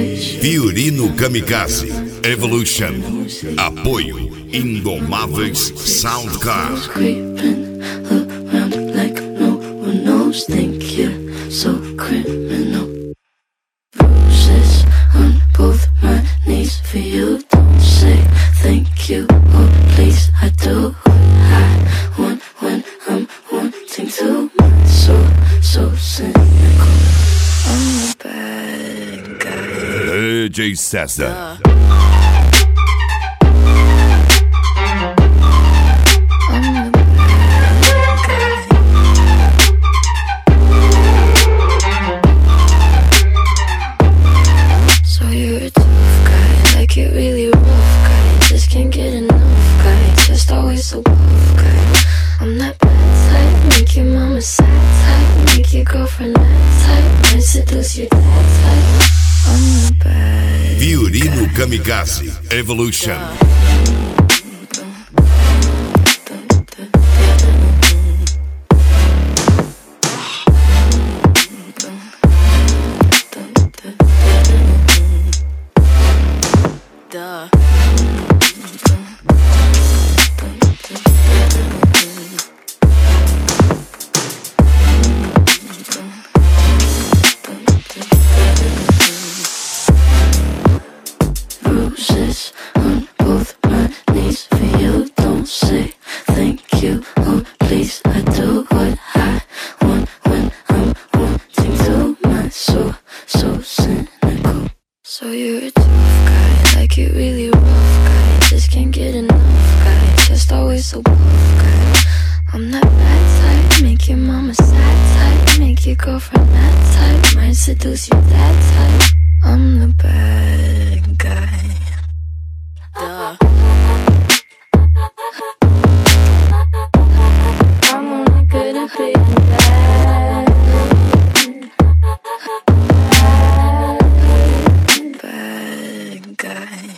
Fiorino Kamikaze Evolution. Apoio Indomáveis Soundcar. Creeping around like no one knows. Think you're so criminal. Bruises on both my knees for you. Don't say thank you or please. I do what I want when I'm wanting to. My soul so cynical. I'm a bad guy. DJ César. So buff guy, I'm that bad type. Make your mama sad type. Make your girlfriend that type. Might seduce your dad type. I'm the bad Fiorino Kamikaze Evolution. Bruises on both my knees for you. Don't say thank you or please. I do what I want when I'm wanting to. My soul so cynical. So you're a tough guy, like it really rough guy. Just can't get enough guy. Just always so buff guy. I'm that bad type. Make your mama sad type. Make your girlfriend that type. Might seduce your dad type. I'm the bad guy. Duh.